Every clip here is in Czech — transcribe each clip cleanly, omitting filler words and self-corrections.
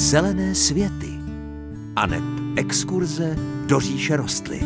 Zelené světy aneb exkurze do říše rostlin.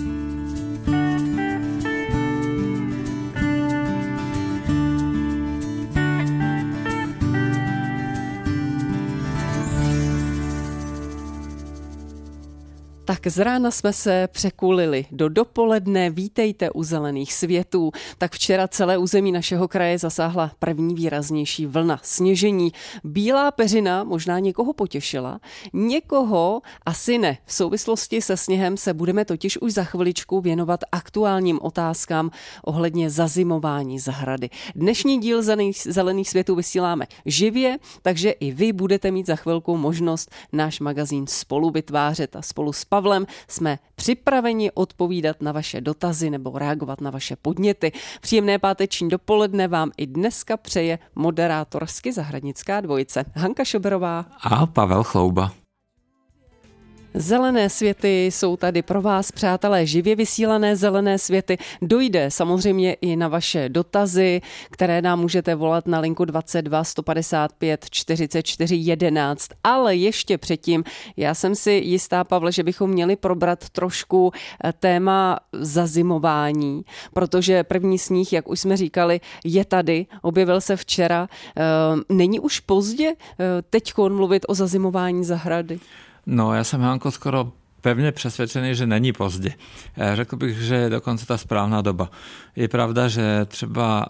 Tak z rána jsme se překulili do dopoledne, vítejte u Zelených světů. Tak včera celé území našeho kraje zasáhla první výraznější vlna sněžení. Bílá peřina možná někoho potěšila, někoho asi ne. V souvislosti se sněhem se budeme totiž už za chviličku věnovat aktuálním otázkám ohledně zazimování zahrady. Dnešní díl Zelených světů vysíláme živě, takže i vy budete mít za chvilku možnost náš magazín spolu vytvářet a spolu s Pavlem jsme připraveni odpovídat na vaše dotazy nebo reagovat na vaše podněty. Příjemné páteční dopoledne vám i dneska přeje moderátorsky zahradnická dvojice Hanka Šoberová a Pavel Chlouba. Zelené světy jsou tady pro vás, přátelé, živě vysílané Zelené světy. Dojde samozřejmě i na vaše dotazy, které nám můžete volat na linku 22 155 44 11. Ale ještě předtím, já jsem si jistá, Pavle, že bychom měli probrat trošku téma zazimování, protože první sníh, jak už jsme říkali, je tady, objevil se včera. Není už pozdě teďkon mluvit o zazimování zahrady? No, já jsem, Hanko, skoro pevně přesvědčený, že není pozdě. Řekl bych, že je dokonce ta správná doba. Je pravda, že třeba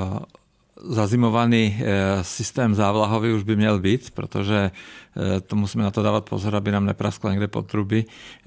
zazimovaný systém závlahový už by měl být, protože to musíme na to dávat pozor, aby nám neprasklo někde potrubí,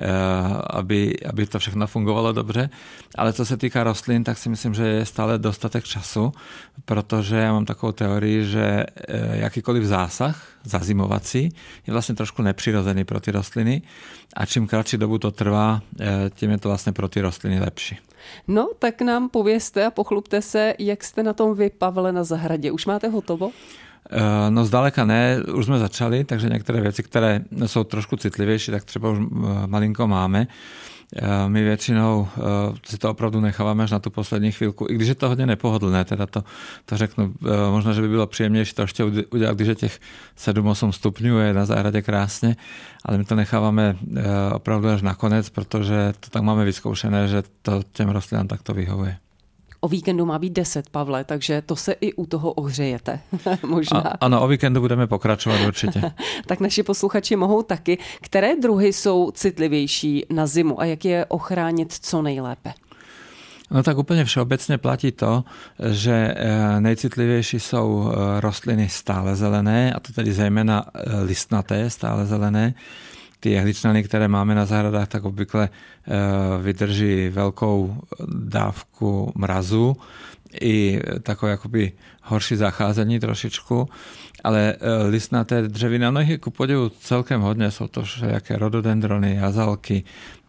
aby to všechno fungovalo dobře. Ale co se týká rostlin, tak si myslím, že je stále dostatek času, protože já mám takovou teorii, že jakýkoliv zásah zazimovací je vlastně trošku nepřirozený pro ty rostliny a čím kratší dobu to trvá, tím je to vlastně pro ty rostliny lepší. No, tak nám povězte a pochlubte se, jak jste na tom vy, Pavle, na zahradě. Už máte hotovo? No zdaleka ne, už jsme začali, takže některé věci, které jsou trošku citlivější, tak třeba už malinko máme. My většinou si to opravdu necháváme až na tu poslední chvílku, i když je to hodně nepohodlné, teda to řeknu, možná, že by bylo příjemnější to ještě udělat, když je těch 7-8 stupňů, je na zahradě krásně, ale my to necháváme opravdu až nakonec, protože to tak máme vyzkoušené, že to těm rostlinám takto vyhovuje. O víkendu má být 10, Pavle, takže to se i u toho ohřejete. Možná. Ano, o víkendu budeme pokračovat určitě. Tak naši posluchači mohou taky. Které druhy jsou citlivější na zimu a jak je ochránit co nejlépe? No tak úplně všeobecně platí to, že nejcitlivější jsou rostliny stále zelené, a to tedy zejména listnaté stále zelené. Ty jehličnany, které máme na zahradách, tak obvykle vydrží velkou dávku mrazu i takové jakoby horší zacházení trošičku, ale listnaté dřeviny, no jich ku podivu celkem hodně, jsou to všelijaké rododendrony, jazalky,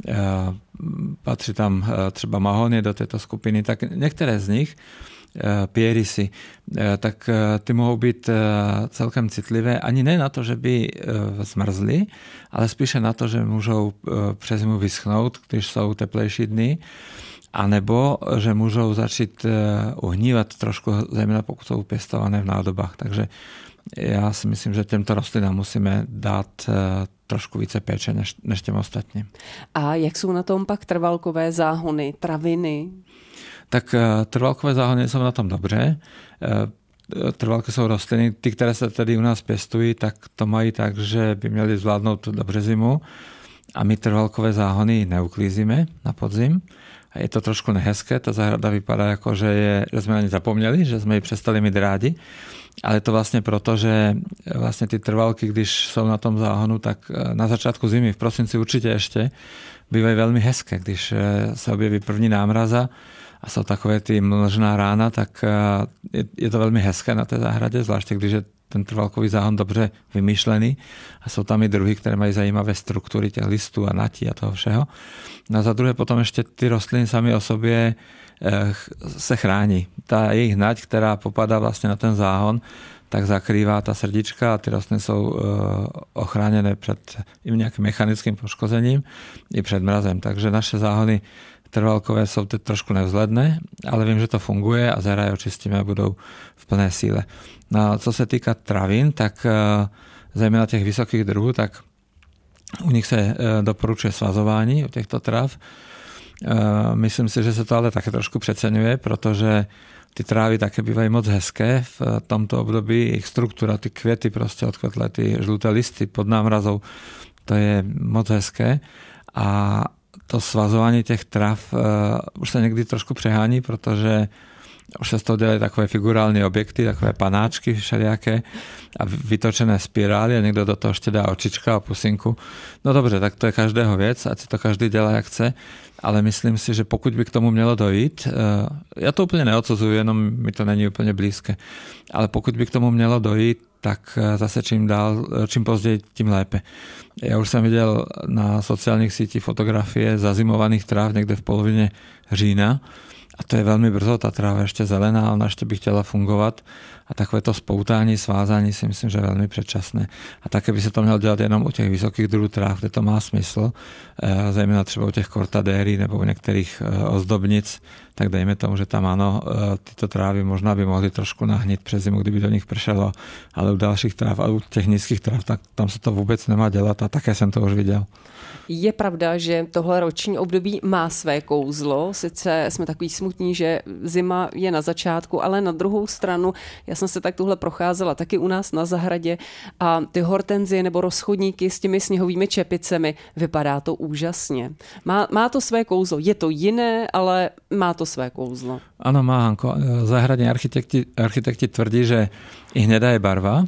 patří tam třeba mahonie do této skupiny, tak některé z nich pierisy, tak ty mohou být celkem citlivé ani ne na to, že by zmrzly, ale spíše na to, že můžou přes zimu vyschnout, když jsou teplejší dny, anebo že můžou začít uhnívat trošku, zejména pokud jsou pěstované v nádobách. Takže já si myslím, že těmto rostlinám musíme dát trošku více péče než těm ostatním. A jak jsou na tom pak trvalkové záhony, traviny? Tak trvalkové záhony jsou na tom dobře. Trvalky jsou rostliny, ty, které se tady u nás pěstují, tak to mají tak, že by měly zvládnout dobře zimu a my trvalkové záhony neuklízíme na podzim. Je to trošku nehezké, ta zahrada vypadá jako, že jsme na ní zapomněli, že jsme ji přestali mít rádi, ale to vlastně proto, že vlastně ty trvalky, když jsou na tom záhonu, tak na začátku zimy, v prosinci určitě ještě, bývají velmi hezké, když se objeví první námraza a jsou takové ty mlžná rána, tak je to velmi hezké na té zahradě, zvláště když je ten trvalkový záhon dobře vymýšlený a jsou tam i druhy, které mají zajímavé struktury těch listů a natí a toho všeho. No a za druhé potom ještě ty rostliny sami o sobě se chrání. Ta jejich nať, která popadá vlastně na ten záhon, tak zakrývá ta srdíčka a ty rostliny jsou ochráněné před nějakým mechanickým poškozením i před mrazem. Takže naše záhony trvalkové jsou teď trošku nevzhledné, ale vím, že to funguje a zahraje očistíme a budou v plné síle. No, co se týká travin, tak zejména těch vysokých druhů, tak u nich se doporučuje svazování u těchto tráv. Myslím si, že se to ale také trošku přeceňuje, protože ty trávy také bývají moc hezké v tomto období. Jejich struktura, ty květy prostě odkvetlé, ty žluté listy pod námrazou, to je moc hezké. A to svazování těch tráv už se někdy trošku přehání, protože už se z toho dělají takové figurální objekty, takové panáčky všelijaké a vytočené spirály a někdo do toho ještě dá očička a pusinku. No dobře, tak to je každého věc, ať si to každý dělá jak chce, ale myslím si, že pokud by k tomu mělo dojít, já to úplně neodsuzuju, jenom mi to není úplně blízké, ale pokud by k tomu mělo dojít, tak zase čím později, tím lépe. Já už jsem viděl na sociálních sítích fotografie zazimovaných tráv někde v polovině října a to je velmi brzo, ta tráva ještě zelená, ona ještě by chtěla fungovat a takové to spoutání, svázání si myslím, že je velmi předčasné. A také by se to mělo dělat jenom u těch vysokých druhů tráv, kde to má smysl, zejména třeba u těch kortadéry nebo u některých ozdobnic, tak dejme tomu, že tam ano, tyto trávy možná by mohly trošku nahnít přes zimu, kdyby do nich pršelo, ale u dalších tráv a u těch nízkých tráv, tak tam se to vůbec nemá dělat a také jsem to už viděl. Je pravda, že tohle roční období má své kouzlo, sice jsme takový smutní, že zima je na začátku, ale na druhou stranu, já jsem se tak tuhle procházela taky u nás na zahradě a ty hortenzie nebo rozchodníky s těmi sněhovými čepicemi, vypadá to úžasně. Má to své kouzlo, je to jiné, ale má to své kouzlo. Ano, má, Hanko. Zahradní architekti tvrdí, že i hnedá je barva,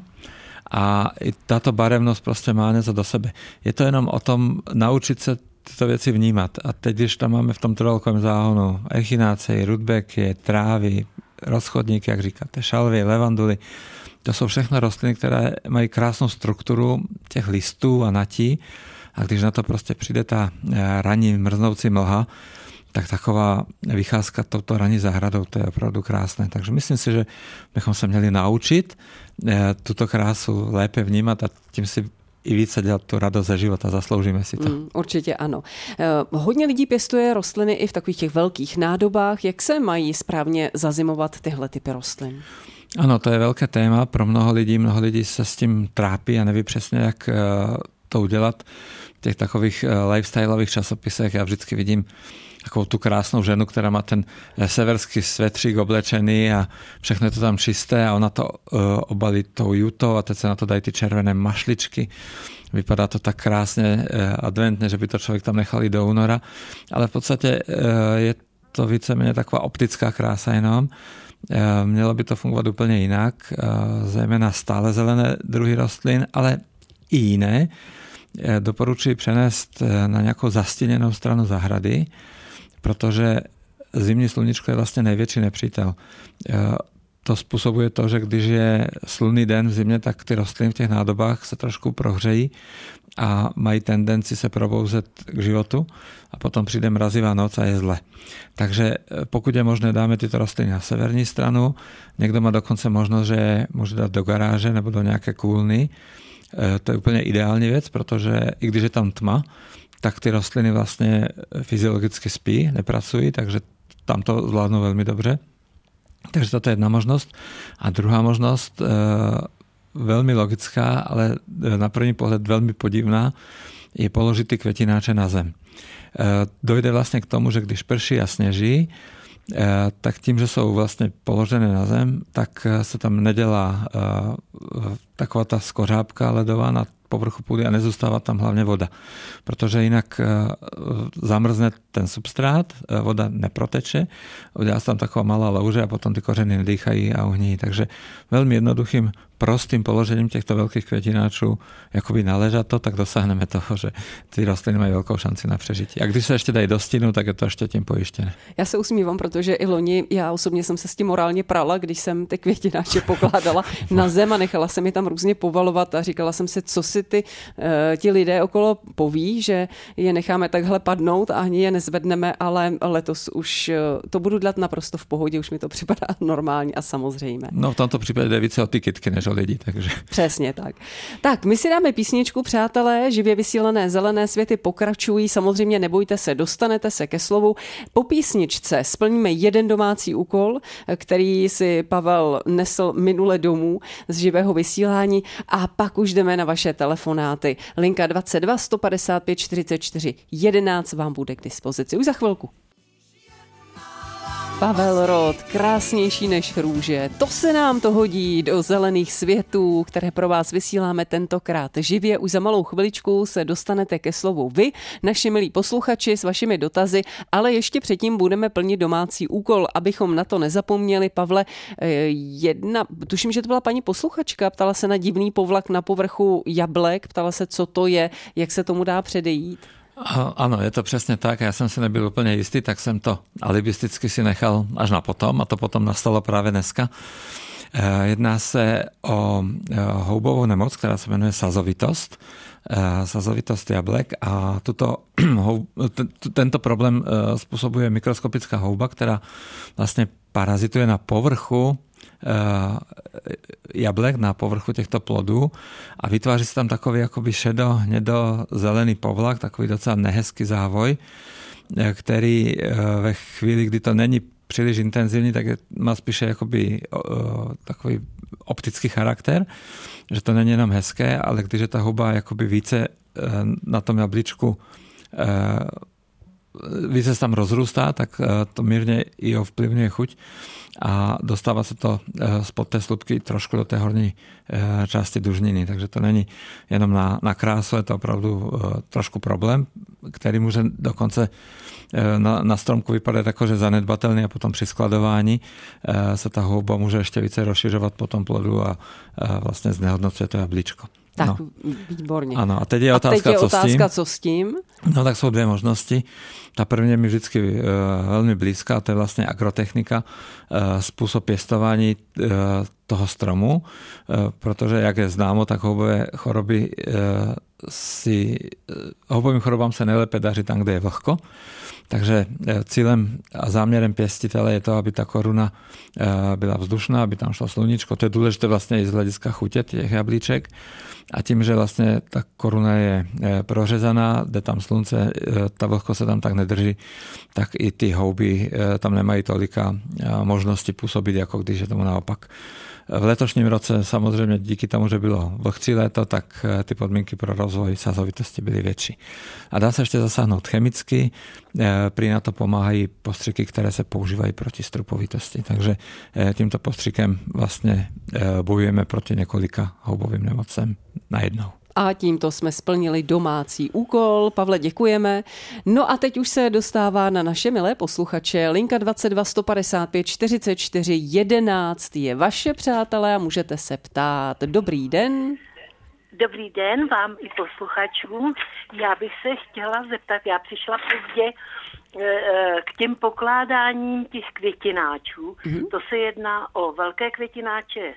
a i táto barevnosť prostě má něco do sebe. Je to jenom o tom naučit se tyto věci vnímat. A teď, když tam máme v tom trvalkovém záhonu echináceje, rudbeky, trávy, rozchodníky, jak říkáte, šalvie, levanduly, to jsou všechno rostliny, které mají krásnou strukturu těch listů a natí. A když na to prostě přijde ta ranní mrznoucí mlha, tak taková vycházka touto ranní zahradou, to je opravdu krásné. Takže myslím si, že bychom se měli naučit tuto krásu lépe vnímat a tím si i více dělat tu radost ze života, zasloužíme si to. Určitě ano. Hodně lidí pěstuje rostliny i v takových těch velkých nádobách. Jak se mají správně zazimovat tyhle typy rostlin? Ano, to je velké téma pro mnoho lidí se s tím trápí a neví přesně, jak to udělat. V těch takových lifestyleových časopisech já vždycky vidím takovou tu krásnou ženu, která má ten severský svetřík oblečený a všechno je to tam čisté a ona to obalí tou jutou a teď se na to dají ty červené mašličky. Vypadá to tak krásně adventně, že by to člověk tam nechal i do února, ale v podstatě je to víceméně taková optická krása jenom. Mělo by to fungovat úplně jinak, zejména stále zelené druhy rostlin, ale i jiné. Doporučuji přenést na nějakou zastíněnou stranu zahrady, protože zimní sluníčko je vlastně největší nepřítel. To způsobuje to, že když je slunný den v zimě, tak ty rostliny v těch nádobách se trošku prohřejí a mají tendenci se probouzet k životu a potom přijde mrazivá noc a je zle. Takže pokud je možné, dáme tyto rostliny na severní stranu. Někdo má dokonce možnost, že může dát do garáže nebo do nějaké kůlny. To je úplně ideální věc, protože i když je tam tma, tak ty rostliny vlastně fyziologicky spí, nepracují, takže tam to zvládnou velmi dobře. Takže toto je jedna možnost. A druhá možnost, velmi logická, ale na první pohled velmi podivná, je položit ty květináče na zem. Dojde vlastně k tomu, že když prší a sněží, tak tím, že jsou vlastně položené na zem, tak se tam nedělá taková ta skořápka ledová na povrchu půdy a nezůstává tam hlavně voda. Protože jinak zamrzne ten substrát, voda neproteče, udělá se tam taková malá louže a potom ty kořeny nedýchají a uhní. Takže velmi jednoduchým, prostým položením těchto velkých květináčů jakoby naležato, tak dosáhneme toho, že ty rostliny mají velkou šanci na přežití. A když se ještě dají do stínu, tak je to ještě tím pojištěné. Já se usmívám, protože i loni já osobně jsem se s tím morálně prala, když jsem ty květináče pokládala na zem a nechala jsem je tam různě povalovat a říkala jsem si, co si ti lidé okolo poví, že je necháme takhle padnout a ani je nezvedneme, ale letos už to budu dělat naprosto v pohodě, už mi to připadá normálně a samozřejmé. No v tomto případě jde více o ty kytky než o lidi, takže. Přesně tak. Tak, my si dáme písničku, přátelé, živě vysílané Zelené světy pokračují, samozřejmě nebojte se, dostanete se ke slovu. Po písničce splníme jeden domácí úkol, který si Pavel nesl minule domů z živého vysílání. volání a pak už jdeme na vaše telefonáty. Linka 22 155 44 11 vám bude k dispozici už za chvilku. Pavel Roth, krásnější než růže. To se nám to hodí do zelených světů, které pro vás vysíláme tentokrát živě. Už za malou chviličku se dostanete ke slovu vy, naši milí posluchači, s vašimi dotazy, ale ještě předtím budeme plnit domácí úkol, abychom na to nezapomněli. Pavle, tuším, že to byla paní posluchačka, ptala se na divný povlak na povrchu jablek, ptala se, co to je, jak se tomu dá předejít. Áno, je to presne tak. Ja som si nebyl úplne istý, tak som to alibisticky si nechal až na potom a to potom nastalo práve dneska. Jedná sa o houbovú nemoc, ktorá sa menuje sazovitosť. Sazovitosť jablek a tento problém spôsobuje mikroskopická houba, ktorá vlastne parazituje na povrchu jablek, na povrchu těchto plodů a vytváří se tam takový jakoby šedo-hnědo-zelený povlak, takový docela nehezký závoj, který ve chvíli, kdy to není příliš intenzivní, tak má spíše jakoby takový optický charakter, že to není jenom hezké, ale když je ta houba jakoby více na tom jablíčku více se tam rozrůstá, tak to mírně i ovplyvňuje chuť a dostává se to spod té slupky trošku do té horní části dužniny. Takže to není jenom na krásu, je to opravdu trošku problém, který může dokonce na stromku vypadat jakože zanedbatelný a potom při skladování se ta houba může ještě více rozšiřovat po tom plodu a vlastně znehodnocuje to jablíčko. Tak, no. Výborně. Ano, a teď je otázka, co s tím? No tak jsou dvě možnosti. Ta první je mi vždycky velmi blízká, to je vlastně agrotechnika, způsob pěstování toho stromu, protože jak je známo, tak houbové choroby houbovým chorobám se nejlépe daří tam, kde je vlhko. Takže cílem a záměrem pěstitele je to, aby ta koruna byla vzdušná, aby tam šlo sluníčko. To je důležité vlastně i z hlediska chutě těch jablíček. A tím, že vlastně ta koruna je prořezaná, jde tam slunce, ta vlhkost se tam tak nedrží, tak i ty houby tam nemají tolika možnosti působit, jako když je tomu naopak. V letošním roce samozřejmě díky tomu, že bylo vlhčí léto, tak ty podmínky pro rozvoj sazovitosti byly větší. A dá se ještě zasáhnout chemicky, prý na to pomáhají postřiky, které se používají proti strupovitosti. Takže tímto postřikem vlastně bojujeme proti několika houbovým nemocem najednou. A tímto jsme splnili domácí úkol. Pavle, děkujeme. No a teď už se dostává na naše milé posluchače. Linka 22 155 44 11 je vaše, přátelé, a můžete se ptát. Dobrý den. Dobrý den vám i posluchačům. Já bych se chtěla zeptat, já přišla pozdě k těm pokládáním těch květináčů. To se jedná o velké květináče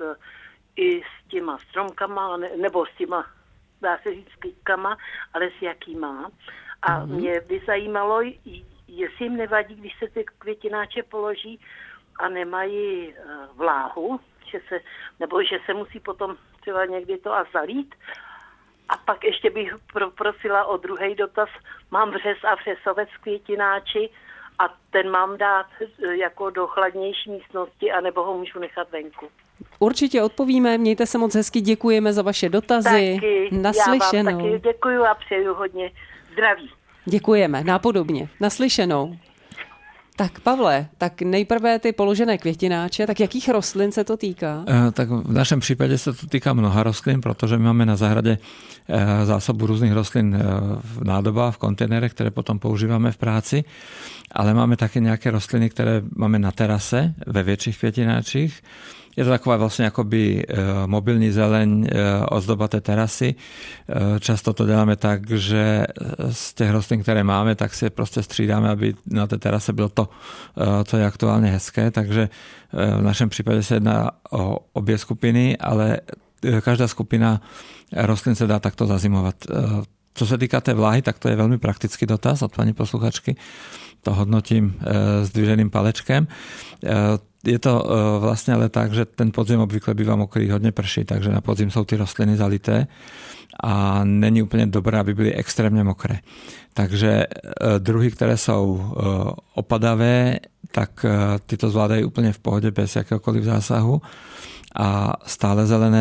i s těma stromkama, nebo s těma, dá se říct, kytkama, ale s jakýma. A mě by zajímalo, jestli jim nevadí, když se ty květináče položí a nemají vláhu, nebo že se musí potom třeba někdy to a zalít. A pak ještě bych prosila o druhý dotaz. Mám vřez a vřesovec květináči a ten mám dát jako do chladnější místnosti, anebo ho můžu nechat venku. Určitě odpovíme, mějte se moc hezky, děkujeme za vaše dotazy. Taky, naslyšenou. Já vám taky děkuju a přeju hodně zdraví. Děkujeme, nápodobně. Naslyšenou. Tak Pavle, tak nejprve ty položené květináče, tak jakých rostlin se to týká? Tak v našem případě se to týká mnoha rostlin, protože my máme na zahradě zásobu různých rostlin v nádobách, v kontejnerech, které potom používáme v práci, ale máme také nějaké rostliny, které máme na terase ve větších květináčích. Je to taková vlastně jakoby mobilní zeleň, ozdoba té terasy. Často to děláme tak, že z těch rostlin, které máme, tak si prostě střídáme, aby na té terase bylo to, co je aktuálně hezké. Takže v našem případě se jedná o obě skupiny, ale každá skupina rostlin se dá takto zazimovat. Co se týká té vláhy, tak to je velmi praktický dotaz od paní posluchačky. To hodnotím zdviženým palečkem. Je to vlastně ale tak, že ten podzim obvykle bývá mokrý, hodně prší, takže na podzim jsou ty rostliny zalité a není úplně dobré, aby byly extrémně mokré. Takže druhy, které jsou opadavé, tak ty to zvládají úplně v pohodě bez jakéhokoliv zásahu a stále zelené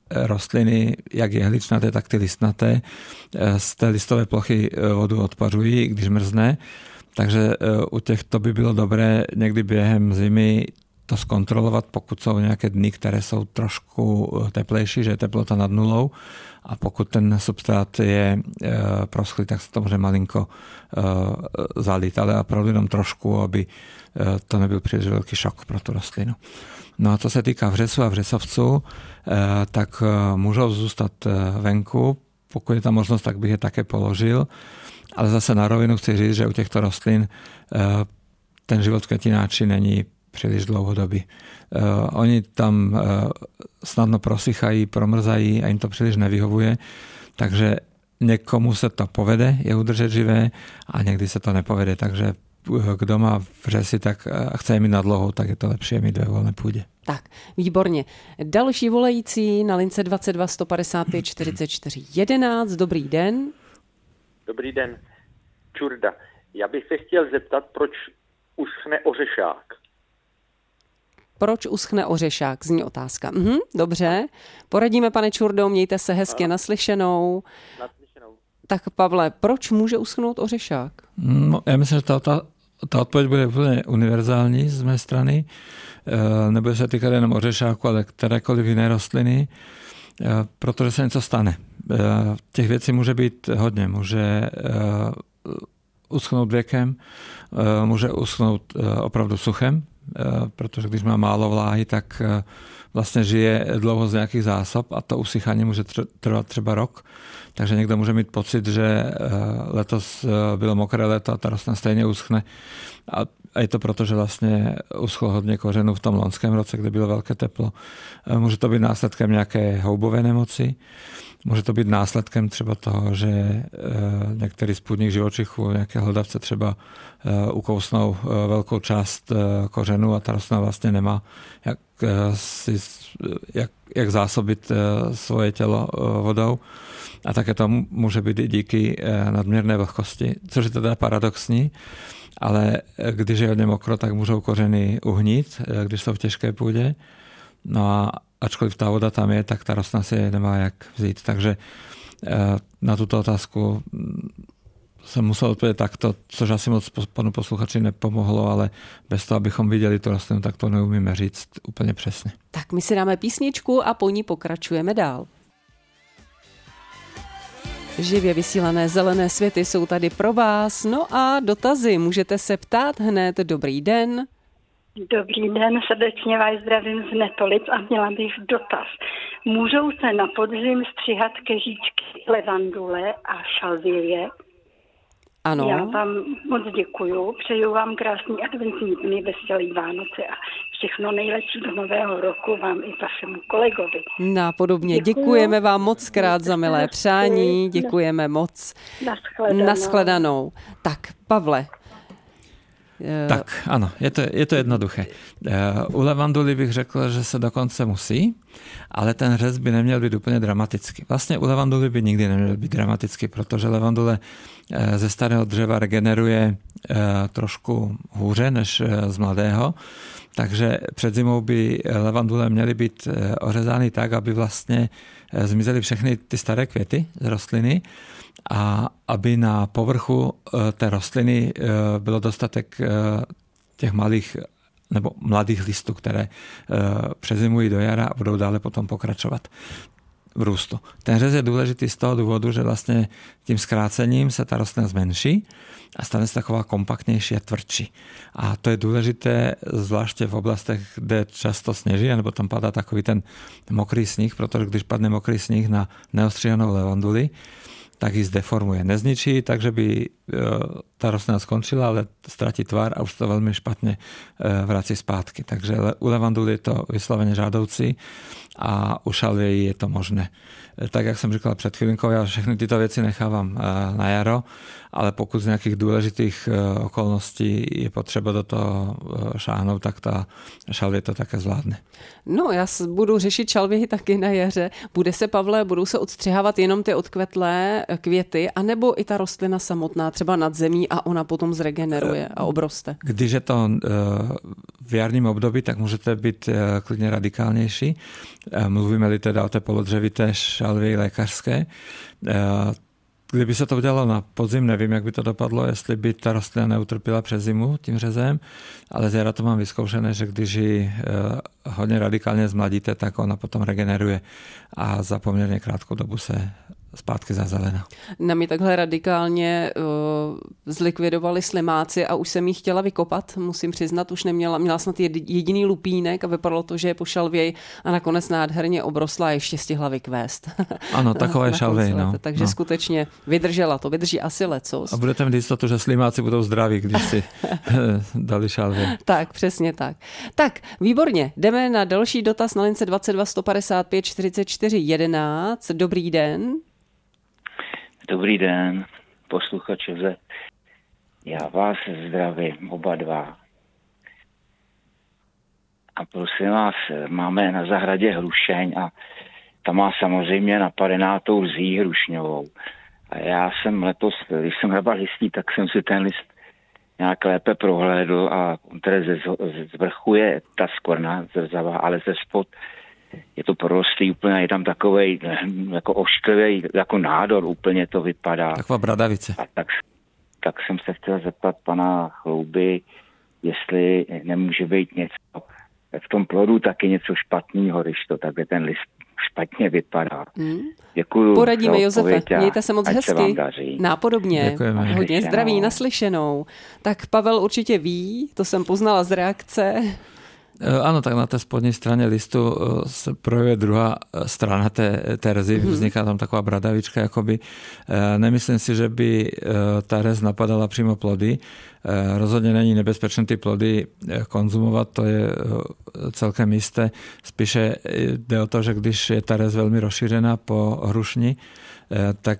rostliny, jak jehličnaté, tak ty listnaté, z té listové plochy vodu odpařují, když mrzne. Takže u těchto by bylo dobré někdy během zimy to zkontrolovat, pokud jsou nějaké dny, které jsou trošku teplejší, že je teplota nad nulou, a pokud ten substrát je proschlý, tak se to může malinko zalít, ale opravdu jenom trošku, aby to nebyl příliš velký šok pro tu rostlinu. No a co se týká vřesu a vřesovců, tak můžou zůstat venku. Pokud je tam možnost, tak bych je také položil. Ale zase na rovinu chci říct, že u těchto rostlin ten život v květináči není příliš dlouhodobý. Oni tam snadno prosychají, promrzají a jim to příliš nevyhovuje, takže někomu se to povede je udržet živé a někdy se to nepovede, takže kdo má vřesy tak a chce je mít na dlouho, tak je to lepší je mít ve volné půdě. Tak, výborně. Další volající na lince 22 155 44 11. Dobrý den. Dobrý den. Čurda. Já bych se chtěl zeptat, proč uschne ořešák. Proč uschne ořešák? Zní otázka. Dobře. Poradíme, pane Čurdo, mějte se hezky naslyšenou. Tak Pavle, proč může uschnout ořešák? No, já myslím, že ta odpověď bude úplně univerzální z mé strany. Nebude se týkat jenom ořešáku, ale kterékoliv jiné rostliny, protože se něco stane. Těch věcí může být hodně. Může uschnout věkem, může uschnout opravdu suchem, protože když má málo vláhy, tak vlastně žije dlouho z nějakých zásob a to usychání může trvat třeba rok. Takže někdo může mít pocit, že letos bylo mokré léto a ta rostlina stejně uschne. A je to proto, že vlastně uschlo hodně kořenů v tom loňském roce, kde bylo velké teplo. Může to být následkem nějaké houbové nemoci. Může to být následkem třeba toho, že některý z půdních živočichů, nějaké hlodavce třeba ukousnou velkou část kořenů a ta rostlina vlastně nemá jak zásobit svoje tělo vodou. A také to může být i díky nadměrné vlhkosti, což je teda paradoxní, ale když je hodně mokro, tak můžou kořeny uhnít, když jsou v těžké půdě. No a ačkoliv ta voda tam je, tak ta rostlina si nemá jak vzít. Takže na tuto otázku jsem musel odpovědět takto, což asi moc panu posluchači nepomohlo, ale bez toho, abychom viděli tu rostlinu, tak to neumíme říct úplně přesně. Tak my si dáme písničku a po ní pokračujeme dál. Živě vysílané zelené světy jsou tady pro vás. No a dotazy můžete se ptát hned. Dobrý den. Dobrý den, srdečně vás zdravím z Netolic a měla bych dotaz. Můžou se na podzim stříhat keříčky levandule a šalvěje? Ano. Já vám moc děkuju, přeju vám krásný adventní dny, veselý Vánoce a všechno nejlepší do nového roku vám i vašemu kolegovi. Napodobně. Děkujeme vám moc krát za milé přání, děkujeme moc. Naschledanou. Tak, Pavle. Tak, ano, je to jednoduché. U levanduly bych řekl, že se dokonce musí, ale ten řez by neměl být úplně dramatický. Vlastně u levanduly by nikdy neměl být dramatický, protože levandule ze starého dřeva regeneruje trošku hůře než z mladého, takže před zimou by levandule měly být ořezány tak, aby vlastně zmizely všechny ty staré květy z rostliny a aby na povrchu té rostliny bylo dostatek těch malých nebo mladých listů, které přezimují do jara a budou dále potom pokračovat v růstu. Ten řez je důležitý z toho důvodu, že vlastně tím zkrácením se ta rostlina zmenší a stane se taková kompaktnější a tvrdší. A to je důležité zvláště v oblastech, kde často sněží, nebo tam padá takový ten mokrý sníh, protože když padne mokrý sníh na neostříhanou levanduli, tak ji zdeformuje. Nezničí, takže by ta rostlina skončila, ale ztratí tvar a už to velmi špatně vrací zpátky. Takže u levanduly je to vysloveně žádoucí a u šalvějí je to možné. Tak, jak jsem říkal před chvilinkou, já všechny tyto věci nechávám na jaro, ale pokud z nějakých důležitých okolností je potřeba do toho šáhnout, tak ta šalvě to také zvládne. No, já budu řešit šalvěhy taky na jaře. Budou se odstřihávat jenom ty odkvetlé květy, anebo i ta rostlina samotná, třeba nad zemí a ona potom zregeneruje a obroste. Když je to v jarním období, tak můžete být klidně radikálnější. Mluvíme-li teda o té polodřevité šalvii lékařské. Kdyby se to udělalo na podzim, nevím, jak by to dopadlo, jestli by ta rostlina neutrpěla přes zimu tím řezem, ale z jara to mám vyzkoušené, že když ji hodně radikálně zmladíte, tak ona potom regeneruje a za poměrně krátkou dobu se zpátky zazelená. Na mě takhle radikálně zlikvidovali slimáci a už jsem jí chtěla vykopat, musím přiznat, už měla snad jediný lupínek a vypadalo to, že je pošalvěj a nakonec nádherně obrosla a ještě stihla vykvést. Ano, takové šalvěj. No. Takže skutečně vydržela to, vydrží asi lecos. A budete mít jistotu, že slimáci budou zdraví, když si dali šalvěj. Tak, přesně tak. Tak, výborně, jdeme na další dotaz na lince 22 155 44 11. Dobrý den. Dobrý den, posluchač Josef. Já vás zdravím, oba dva. A prosím vás, máme na zahradě hrušeň a ta má samozřejmě napadená tou rzí hrušňovou. A já jsem letos, když jsem hrabal listí, tak jsem si ten list nějak lépe prohlédl a z vrchu je ta skvrna zrzavá, ale ze spod je to porostlý úplně, je tam takovej jako ošklivý, jako nádor úplně to vypadá. Taková bradavice. A tak jsem se chtěl zeptat pana Chlouby, jestli nemůže být něco v tom plodu taky něco špatného, když to takhle ten list špatně vypadá. Děkuju. Poradíme, Josefe, mějte se moc hezky. Nápodobně. Děkujeme. Hodně zdraví, naslyšenou. Tak Pavel určitě ví, to jsem poznala z reakce. Áno, tak na tej spodnej strane listu sa projevuje druhá strana té rzy, vzniká tam taková bradavička jakoby. Nemyslím si, že by tá rez napadala přímo plody. Rozhodne není nebezpečné ty plody konzumovat, to je celkem jisté. Spíše jde o to, že když je ta rez velmi rozšířená po hrušni, tak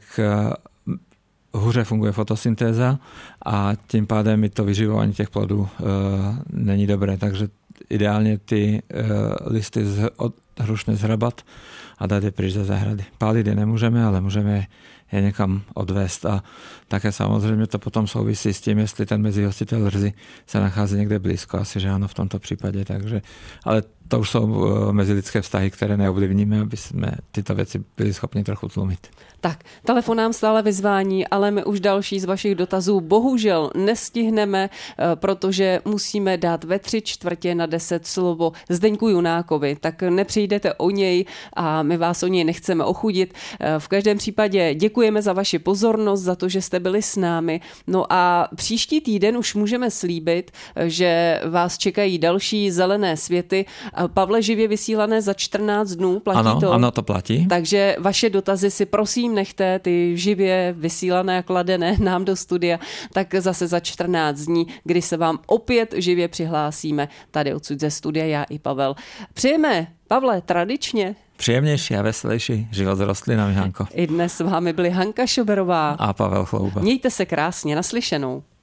hůře funguje fotosyntéza a tím pádem i to vyživování těch plodů není dobré. Takže ideálně ty listy od hrušny zhrabat a dát je pryč ze zahrady. Pálit je nemůžeme, ale můžeme je někam odvést a také samozřejmě to potom souvisí s tím, jestli ten mezihostitel rzy se nachází někde blízko, asi že ano v tomto případě, takže, ale to už jsou mezilidské vztahy, které neovlivníme, aby jsme tyto věci byli schopni trochu tlumit. Tak, telefon nám stále vyzvání, ale my už další z vašich dotazů bohužel nestihneme, protože musíme dát ve 9:45 slovo Zdeňku Junákovi, tak nepřijdete o něj a my vás o něj nechceme ochudit. V každém případě děkujeme za vaši pozornost, za to, že jste byli s námi. No a příští týden už můžeme slíbit, že vás čekají další zelené světy. Pavle, živě vysílané za 14 dnů, platí ano, to? Ano, to platí. Takže vaše dotazy si prosím nechte, ty živě vysílané a kladené nám do studia, tak zase za 14 dní, kdy se vám opět živě přihlásíme tady odsud ze studia, já i Pavel. Přejeme, Pavle, tradičně příjemnější a veselější život s rostlinami, Hanko. I dnes s vámi byli Hanka Šoberová a Pavel Chlouba. Mějte se krásně, naslyšenou.